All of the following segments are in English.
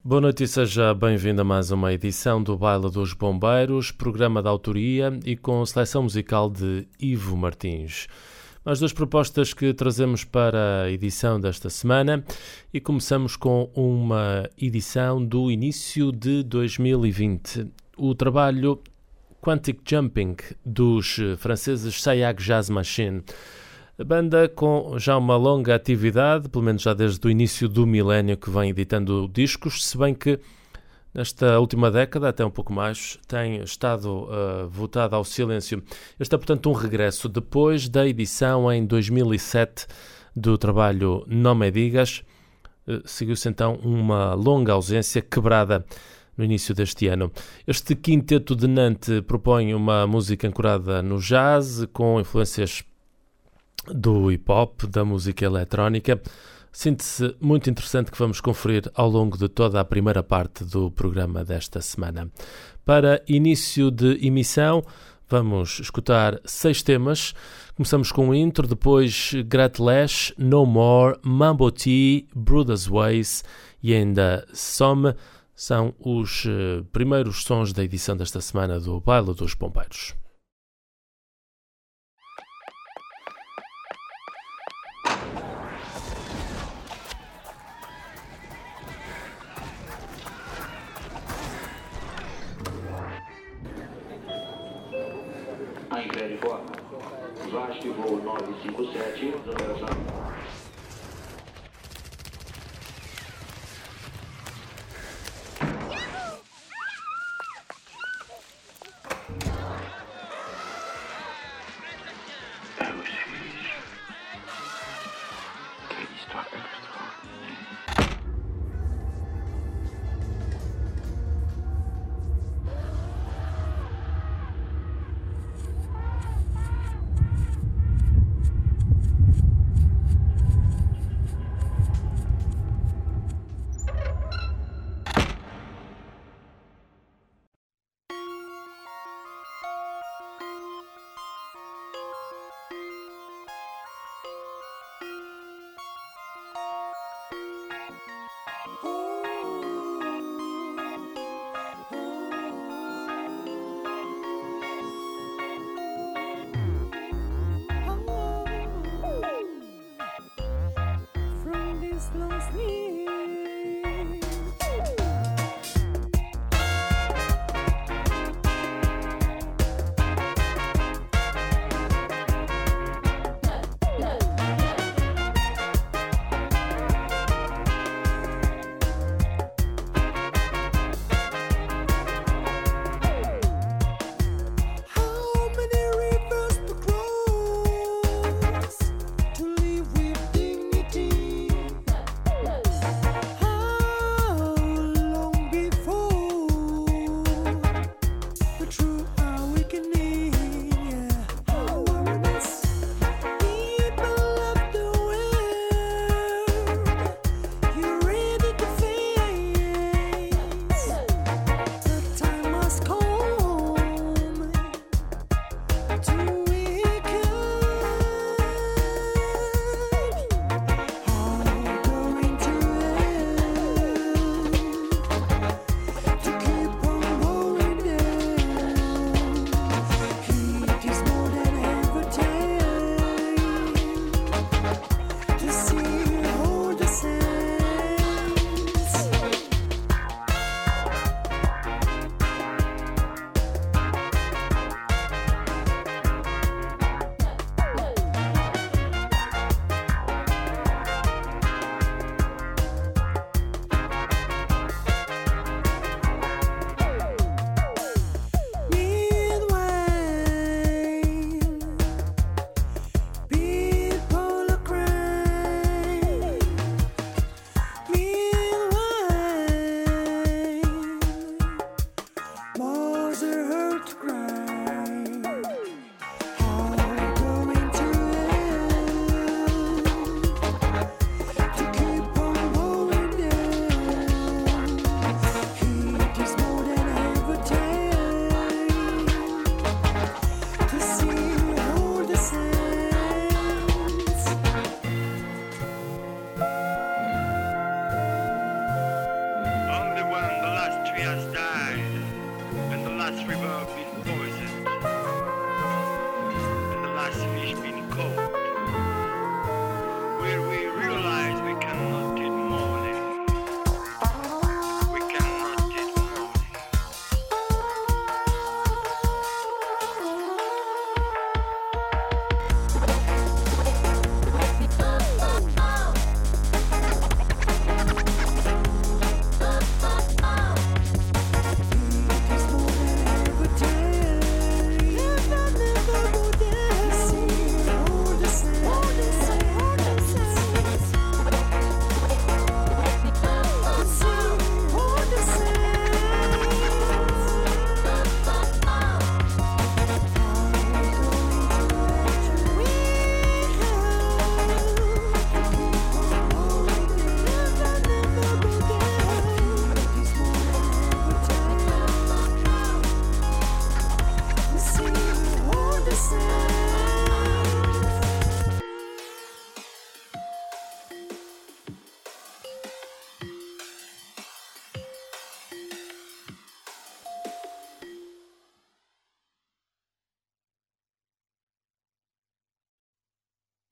Boa noite e seja bem-vindo a mais uma edição do Baile dos Bombeiros, programa de autoria e com seleção musical de Ivo Martins. Mais duas propostas que trazemos para a edição desta semana e começamos com uma edição do início de 2020. O trabalho Quantic Jumping dos franceses Sayag Jazz Machine. A banda com já uma longa atividade, pelo menos já desde o início do milénio que vem editando discos, se bem que nesta última década, até um pouco mais, tem estado votado ao silêncio. Este é, portanto, um regresso depois da edição em 2007 do trabalho Não Me Digas. Seguiu-se então uma longa ausência quebrada no início deste ano. Este quinteto de Nantes propõe uma música ancorada no jazz, com influências do hip-hop, da música eletrónica. Síntese muito interessante que vamos conferir ao longo de toda a primeira parte do programa desta semana. Para início de emissão, vamos escutar 6 temas. Começamos com o intro, depois Gratlash, No More, Mambo Tea, Brothers Ways e ainda Some. São os primeiros sons da edição desta semana do Baile dos Bombeiros. A Império Forma, Vasco voo 957,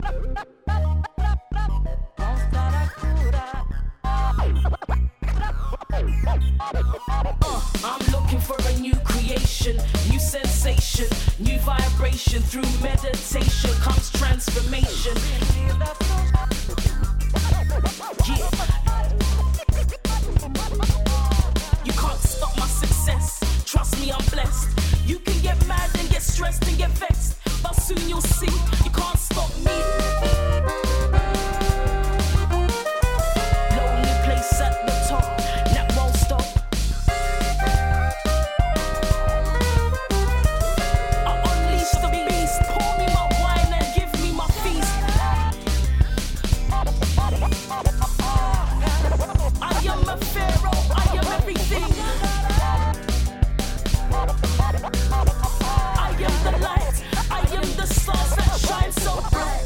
I'm looking for a new creation, new sensation, new vibration. Through meditation comes transformation. Yeah. You can't stop my success. Trust me, I'm blessed. You can get mad and get stressed and get vexed, but soon you'll see you can't stop me. Lonely place at the top, that won't stop. I unleash the beast. Pour me my wine and give me my feast. I am a pharaoh, I am everything. I am the light, I am the stars that shine so bright.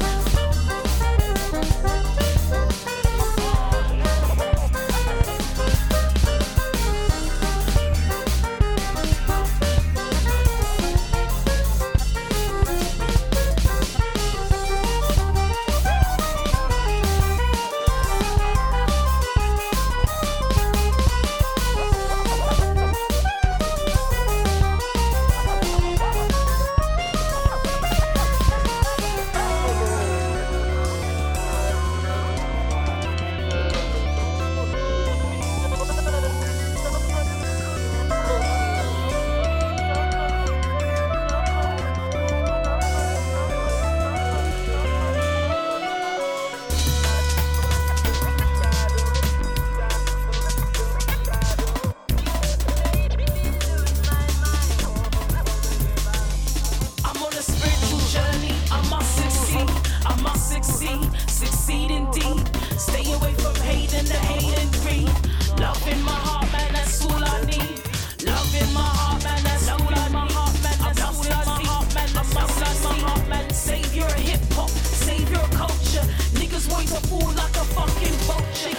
Succeed indeed. Stay away from hate and the hate and greed. Love in my heart, man, that's all I need. Love in my heart, man, that's all I need. I'm lost in my heart, man, I'm lost in my heart, man. Savior of hip hop, savior of culture. Niggas want to fall like a fucking vulture.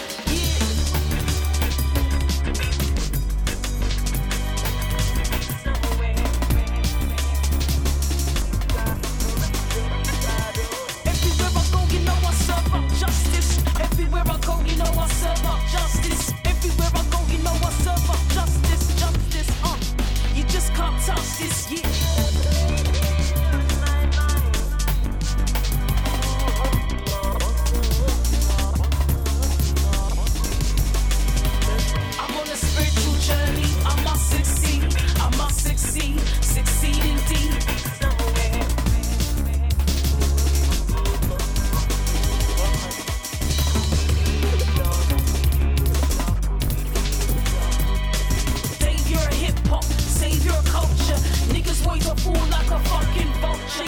Everywhere I go, you know I serve up justice. Everywhere I go, you know I serve up justice. Justice, you just can't touch this, yeah. I'm on a spiritual journey, I must succeed. I must succeed, succeed indeed. Niggas wait to fall like a fucking vulture.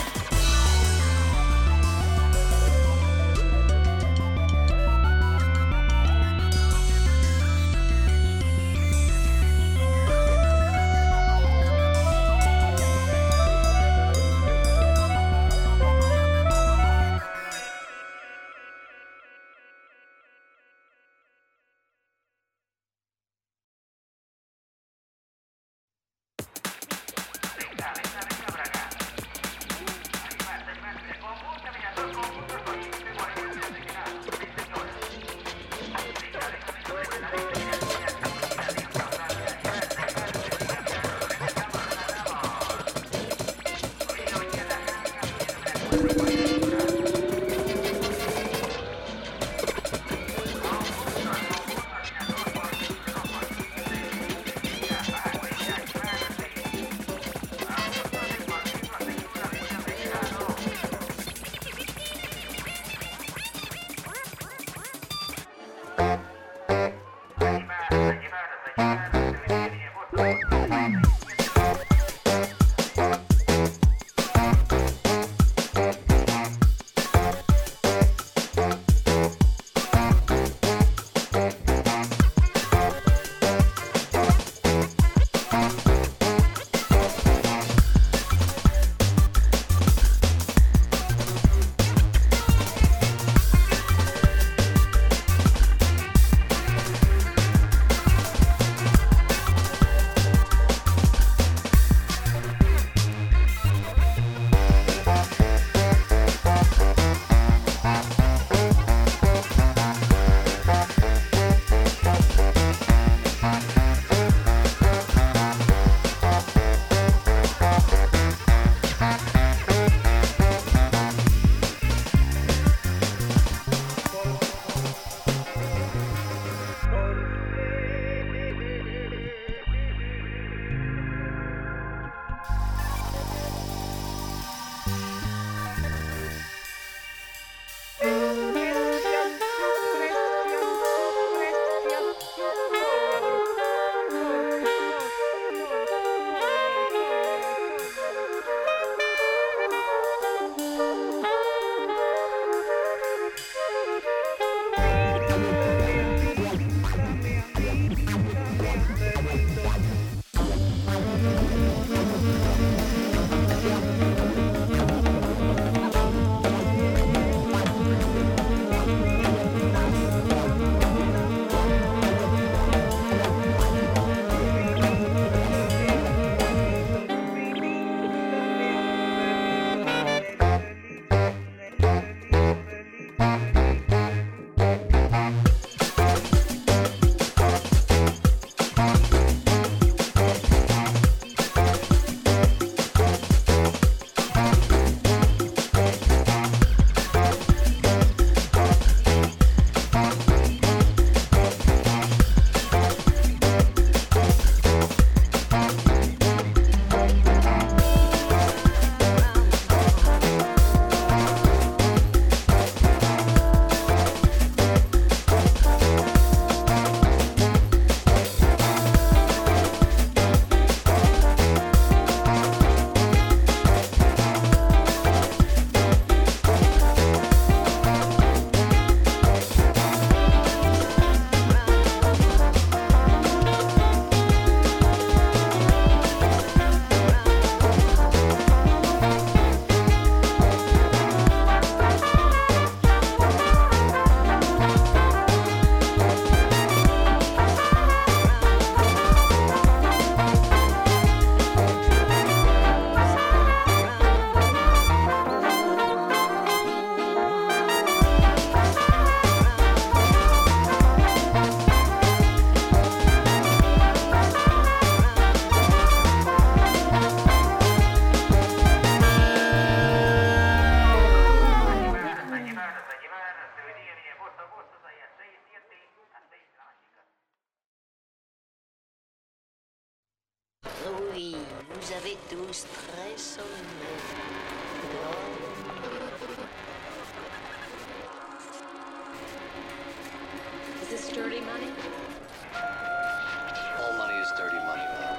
Oui, vous avez tous très sommeil. Is this dirty money? All money is dirty money, man.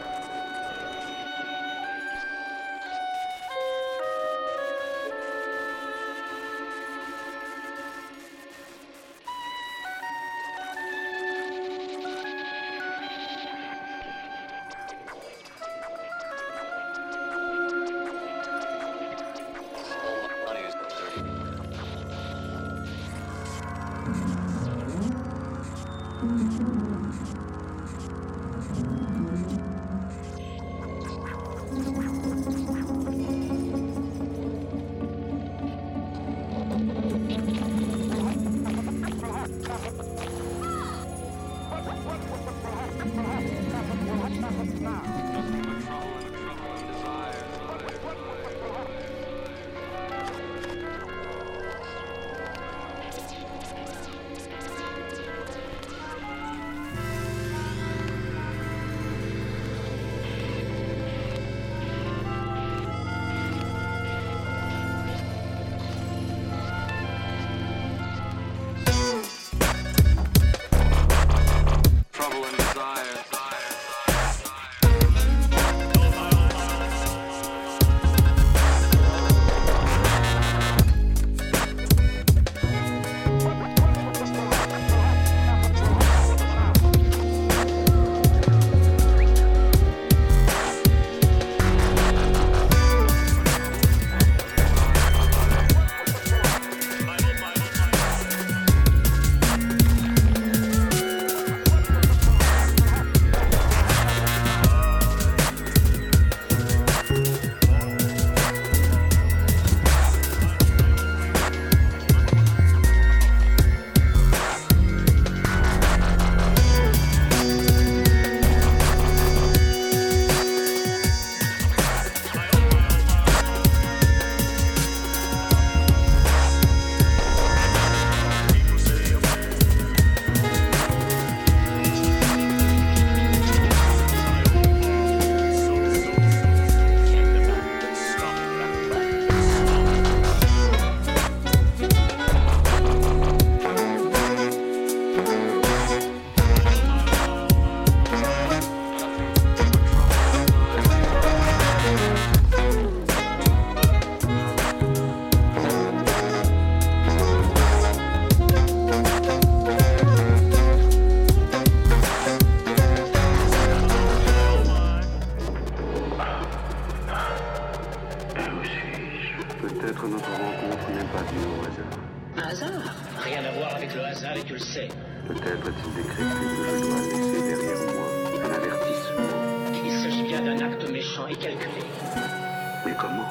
Peut-être notre rencontre n'est pas due au hasard. Un hasard? Rien à voir avec le hasard et tu le sais. Peut-être est-il décrété que je dois laisser derrière moi un avertissement. Il s'agit bien d'un acte méchant et calculé. Mais comment?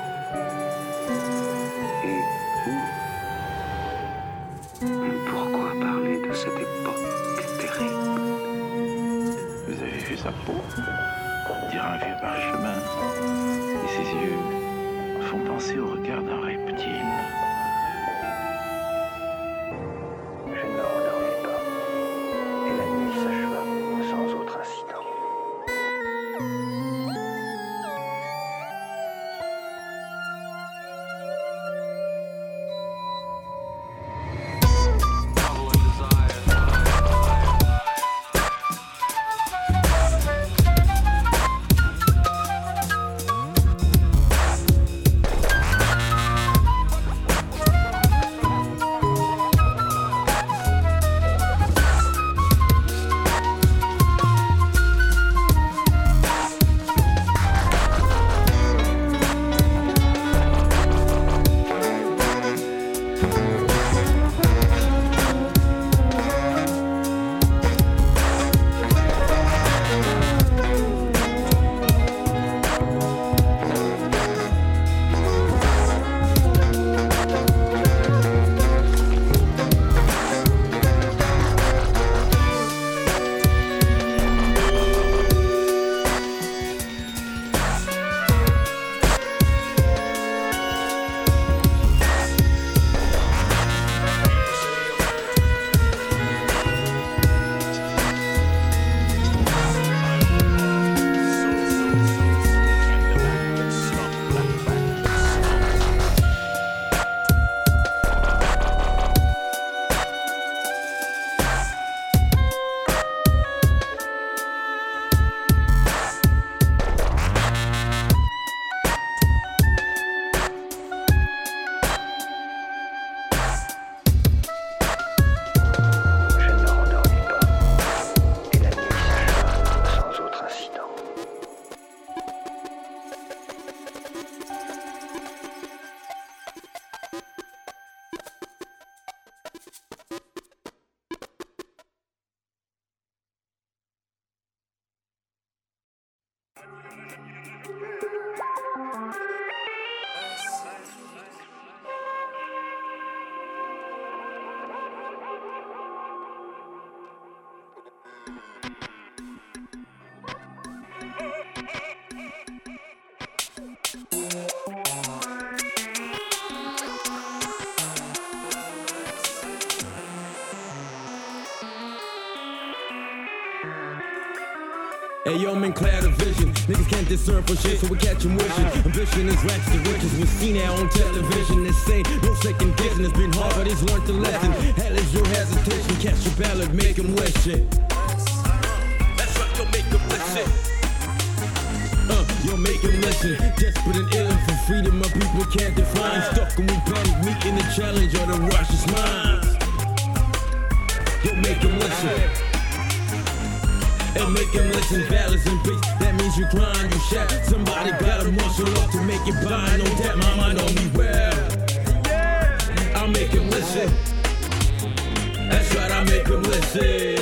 Et où? Pourquoi parler de cette époque terrible? Vous avez vu sa peau? Dire un vieux parchemin. Et ses yeux font penser au regard d'un reptile. Je ne me rendormis pas. Et la nuit s'acheva sans autre incident. Hey yo, man, clear the vision. Niggas can't discern for shit, so we catch them wishing. Ambition is rags to riches. We seen that on television. They say no second guessing. It's been hard, but it's learned the lesson. Hell is your hesitation. Catch your ballot, make them wish it. That's right, yo, make them listen. Yo, make them listen. Desperate and ill for freedom, my people can't define. Stuck and we panic, meeting the challenge of the righteous minds. Yo, make them listen. And make them listen, balance and peace. That means you grind, you shout. Somebody gotta muscle up to make it by. Know that my mind on me well. I'll make them listen. That's right, I'll make them listen.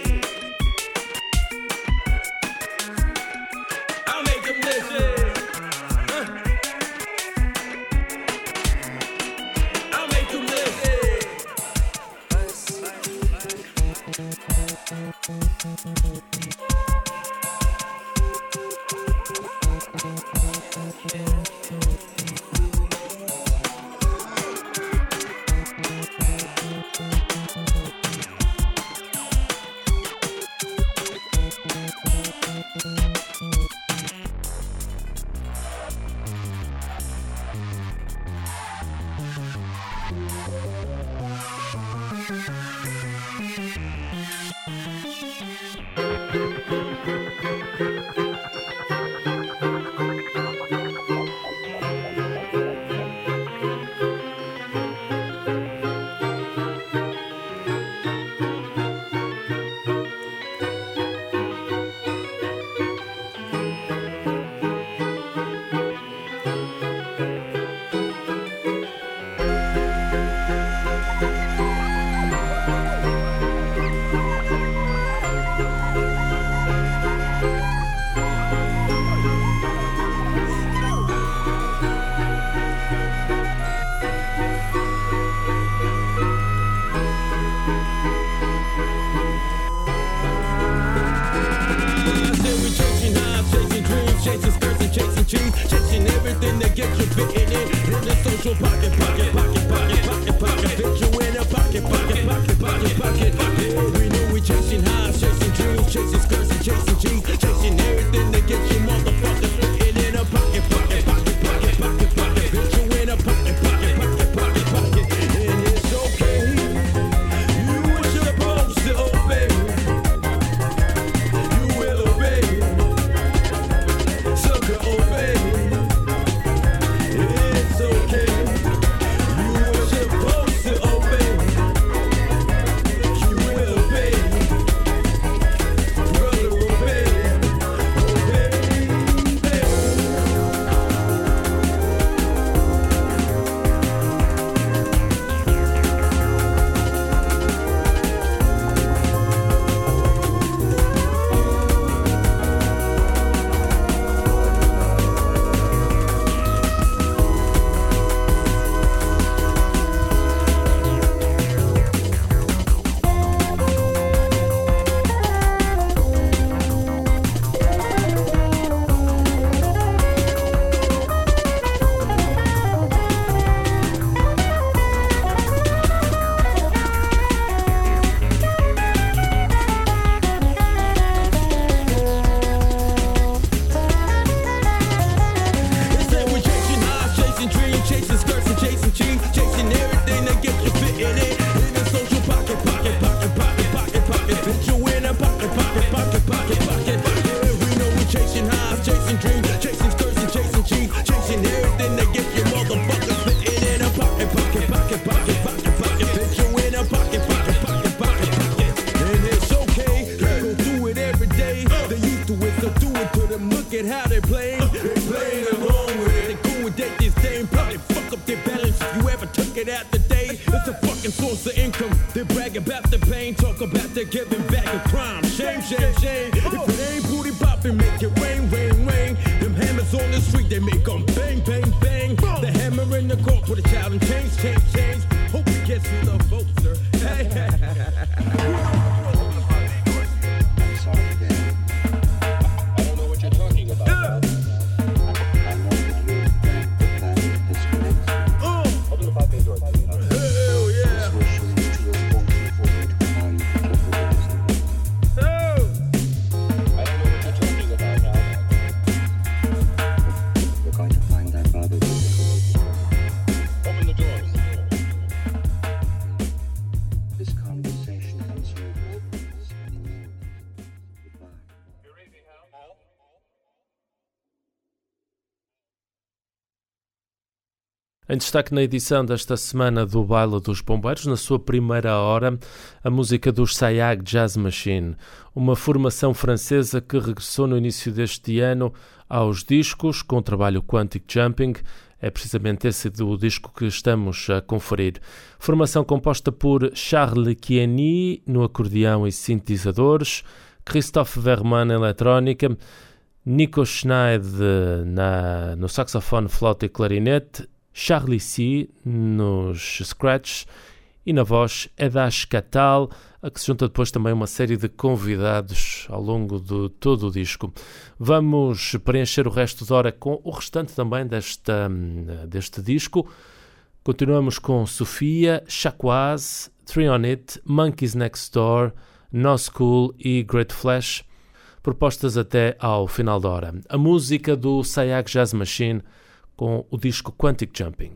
I'll make them listen. I'll make them listen. Chasing everything that gets you fitting in the social pocket. Fit you in a pocket. Yeah, we know we chasing highs, chasing dreams, chasing skirts and chasing jeans, chasing everything that gets you motherfuckers fitting in a pocket. Fit you in a pocket. And it's okay. You were supposed to obey. You will obey. Sucker, obey. It's okay. You were supposed to obey. You will obey. Brother, obey. Chasing skirts and chasing jeans, chasing everything that gets you fitting in the social pocket. Fit you in a pocket. Yeah, we know we chasing highs, chasing dreams, chasing skirts and chasing jeans, chasing everything that gets you motherfuckers fitting in a pocket. Fit you in a pocket. And it's okay, they gon' do it every day. They used to it, so do it to them. Look at how they play. They playing along with it. They go and date this thing, probably fuck up their balance. If you ever took it out the day, it's a fucking source of income. They brag about the pain, talk about their giving back of crime. Shame. If it ain't booty poppin', make it rain. Them hammers Em destaque na edição desta semana do Baile dos Bombeiros, na sua primeira hora, a música dos Sayag Jazz Machine, uma formação francesa que regressou no início deste ano aos discos com o trabalho Quantic Jumping. É precisamente esse do disco que estamos a conferir. Formação composta por Charles Kieny no acordeão e sintetizadores, Christophe Verman na eletrónica, Nico Schneider no saxofone, flauta e clarinete, Charlie C nos scratches e na voz Edash Katal, a que se junta depois também uma série de convidados ao longo de todo o disco. Vamos preencher o resto da hora com o restante também deste disco. Continuamos com Sofia, Chakwaz, Three on It, Monkeys Next Door, No School e Great Flash, propostas até ao final da hora. A música do Sayag Jazz Machine com o disco Quantic Jumping.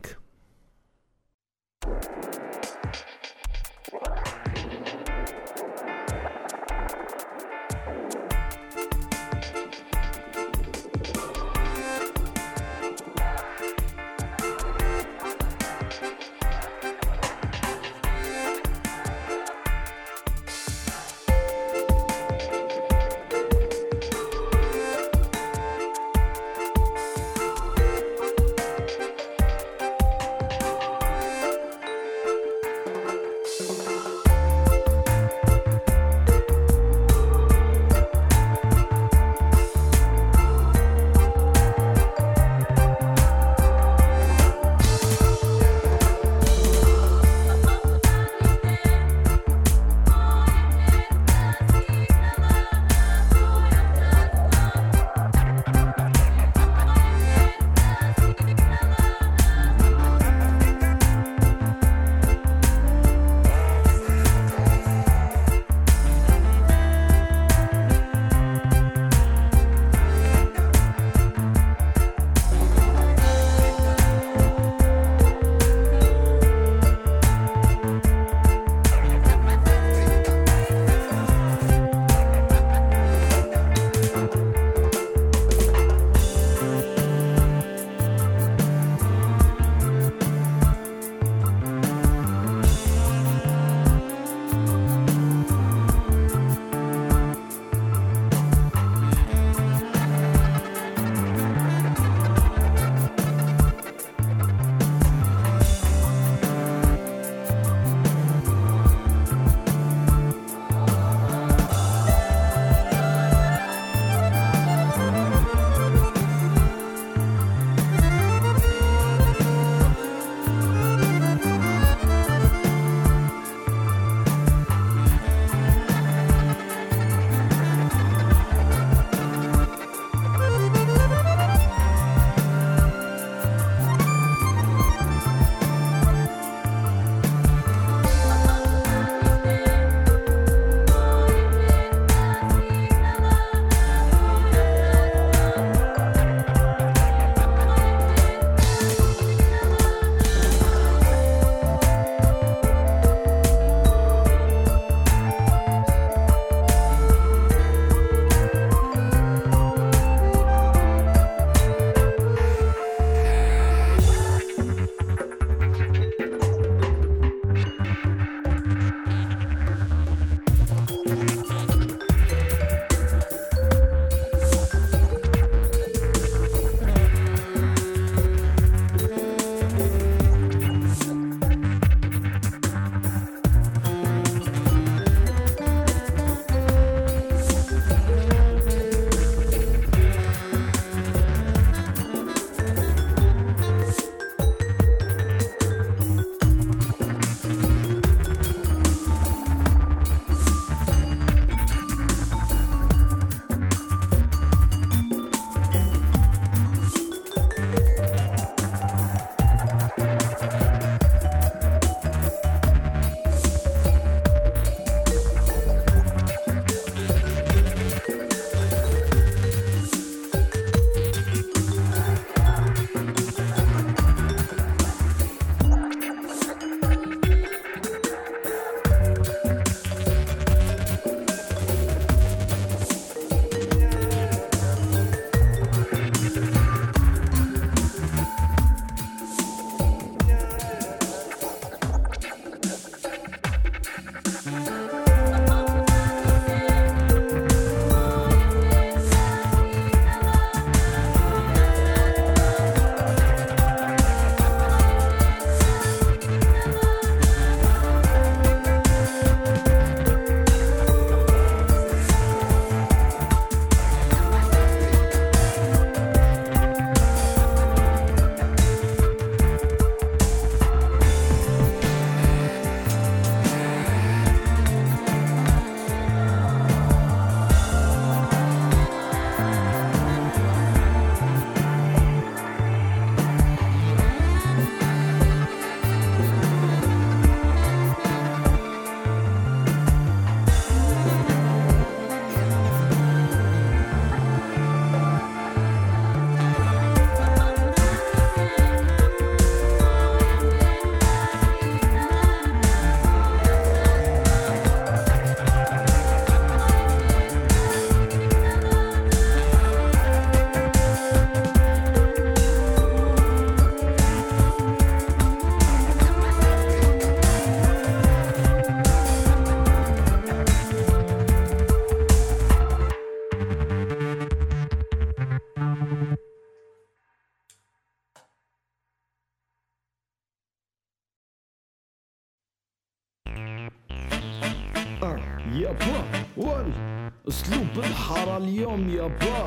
يابا اسلوب الحارة اليوم يابا.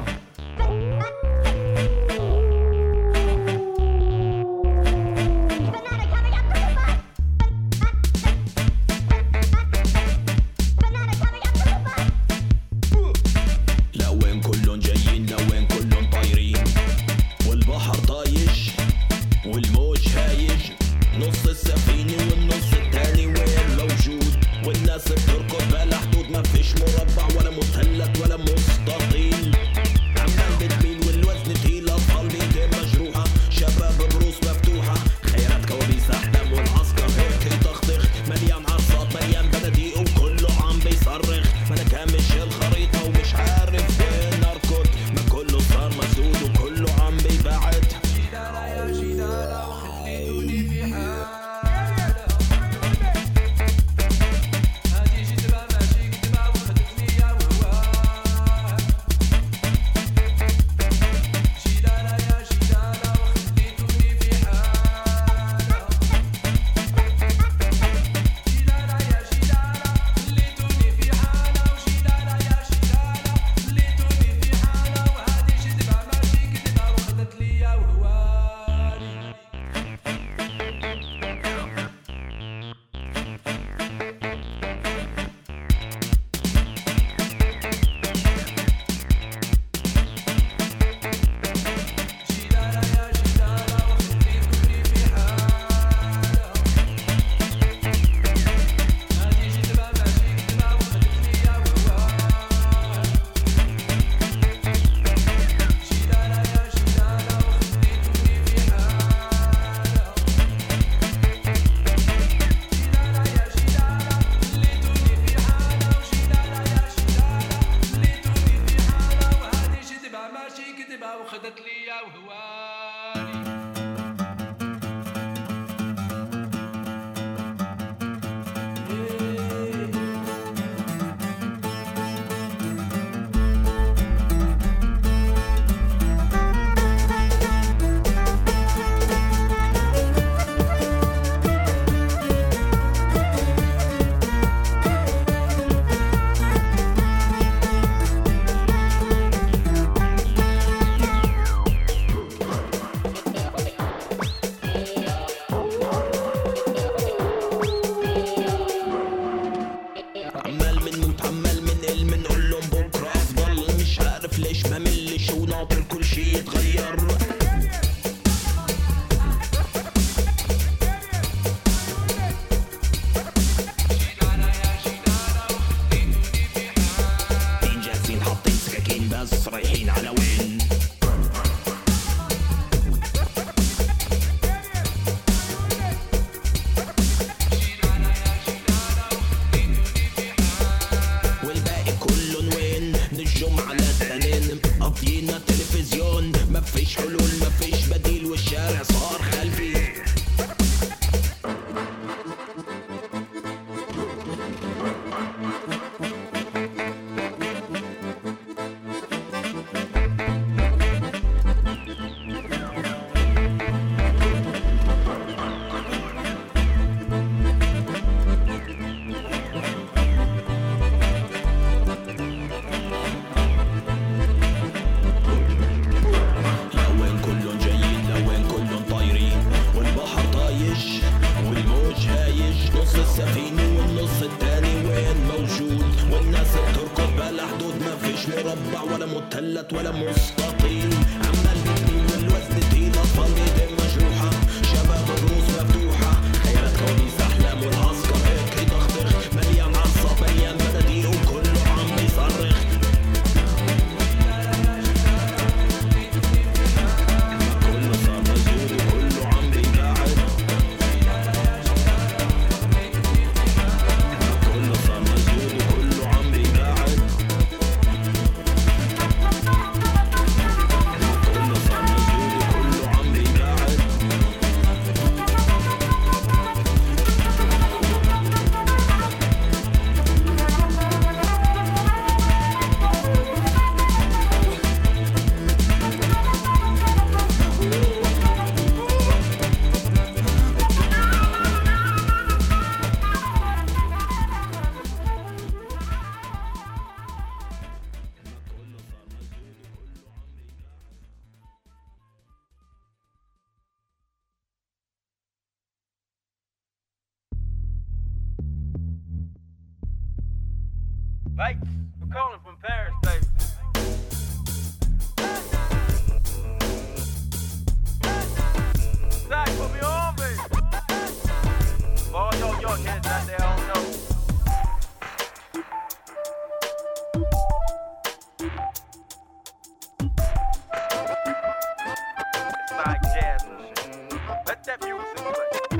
مثلث ولا مستطيل، عمال بتميل والوزن تقيل، اطفال ايدين مجروحه، شباب الروس مفتوحه، خيالات كوابيس احلام والعسكر هيك يطخطخ، مليان عصا مليان بناديق وكله عم بيصرخ. كله صار مزور وكله عم بيباعد، كله صار مزور وكله عم بيباعد. كله صار مزور وكله عم بيباعد. Right? We're calling from Paris, baby. Zach, put me on, baby. For all y'all York heads out there, I don't know. It's like jazz and shit. Let that music play.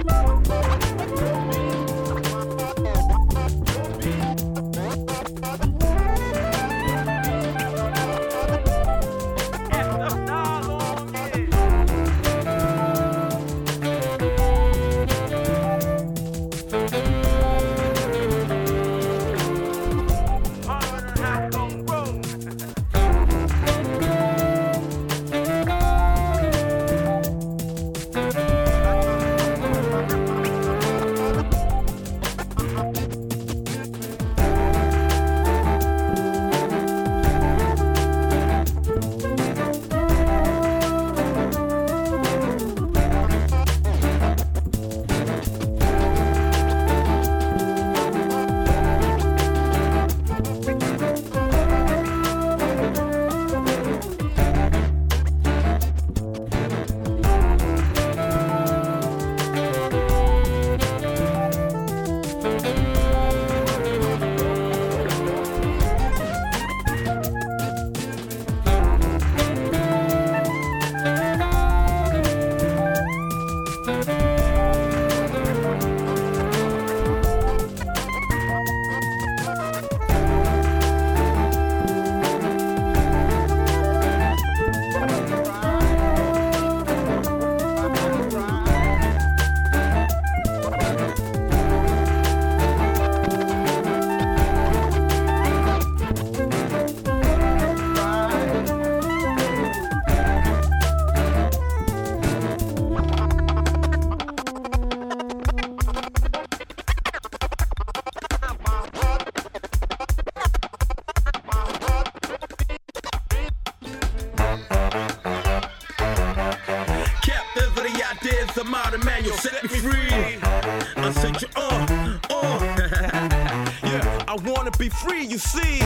You see,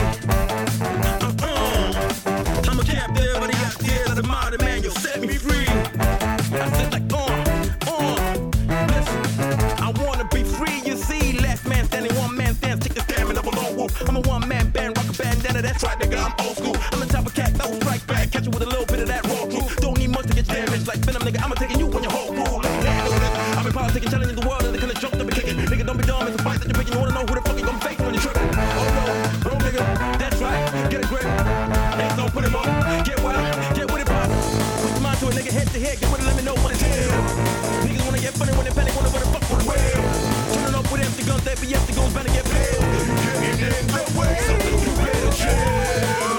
I'm a captive of the ideas of the modern man. You set me free. I said like, listen, I wanna be free. You see, last man standing, one man stands. Take the stamina of a lone wolf. I'm a one-man band, rock a bandana. That's right, nigga, I'm old school. I'm the type of cat that will strike back, catch you with a little bit of that raw truth. Don't need much to get damaged like Venom, nigga. I'm taking you on your whole rule. I've been politicking, challenging the world, and the kind of jump that be kicking. Nigga, don't be dumb. It's a fight that you're picking. You wanna know who the fuck you gonna fake when you're tripping? Oh no, nigga, that's right. Get a grip. Hands don't put him up. Get wild, get with it, pop. Put your mind to a nigga head to head. Get with it, let me know what it is. Niggas wanna get funny when they panic, wanna run the fuck with the whale. Turning up with empty guns, that be empty guns, better get paid. Get in the way, so you better chill.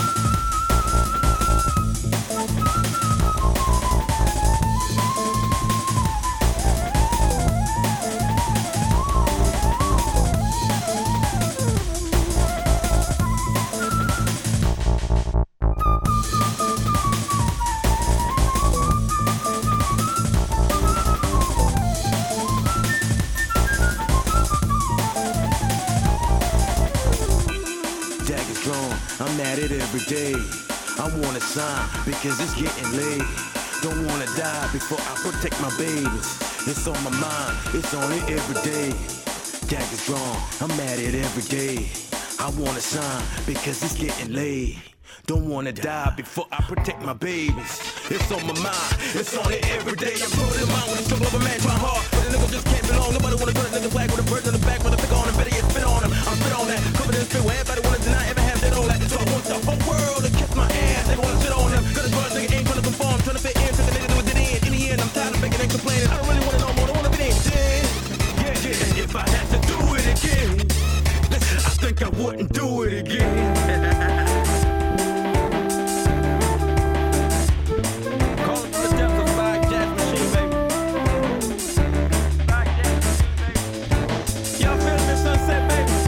I'm at it every day. I wanna sign because it's getting late. Don't wanna die before I protect my babies. It's on my mind, it's on it every day. Daggers drawn, I'm at it every day. I wanna sign because it's getting late. Don't wanna die before I protect my babies. It's on my mind, it's on it every day. I'm putting in mind when the struggle of a man trying hard. But the nigga just can't belong. Nobody wanna put a nigga flag with a bird in the back with a pick on him. Better get spit on him. I'm spit on that. Covered in spit where everybody wanna deny, ever have that all that. So I want the whole world to kiss my ass. They wanna sit on him. Cause this bird nigga ain't trying to conform, trying to fit in, trying to nigga do it to the end. In the end, I'm tired of making and complaining. I don't really wanna know more, I wanna be dead. Yeah, if I had to do it again, I think I wouldn't do it again.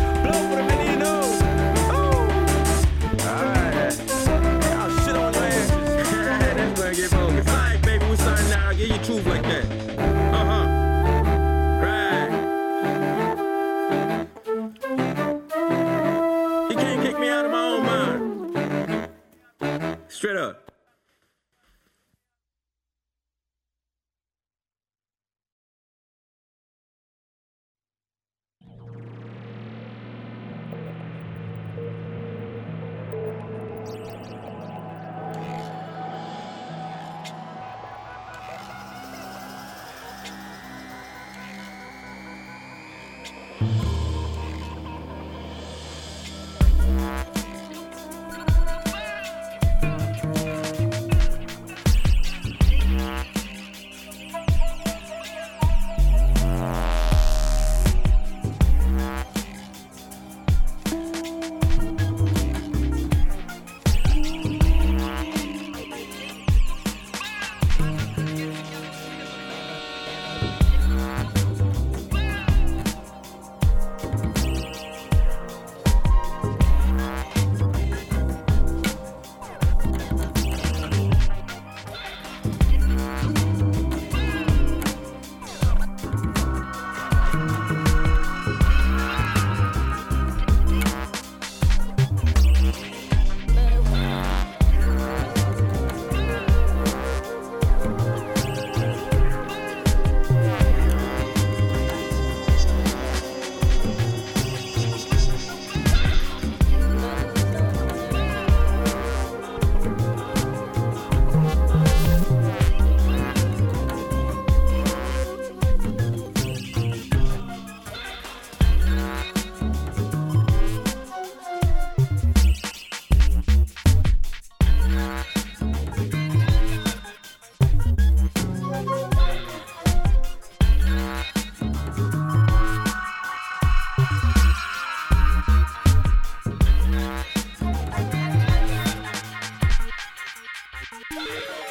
Shit on your ass. Bye.